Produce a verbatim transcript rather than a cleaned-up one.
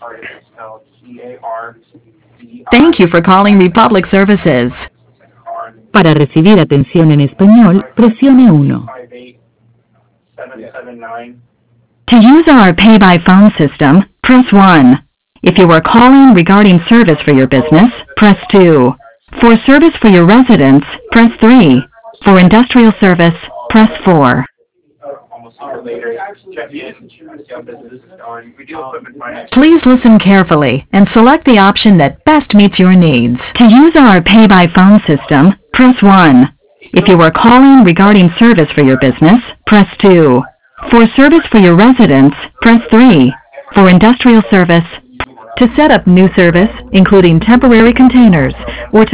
Thank you for calling Republic Services. Para recibir atención en español, presione uno. To use our pay-by-phone system, press one. If you are calling regarding service for your business, press two. For service for your residents, press three. For industrial service, press four. Please listen carefully and select the option that best meets your needs. To use our pay-by-phone system, press one. If you are calling regarding service for your business, press two. For service for your residents, press three. For industrial service, to set up new service, including temporary containers, or to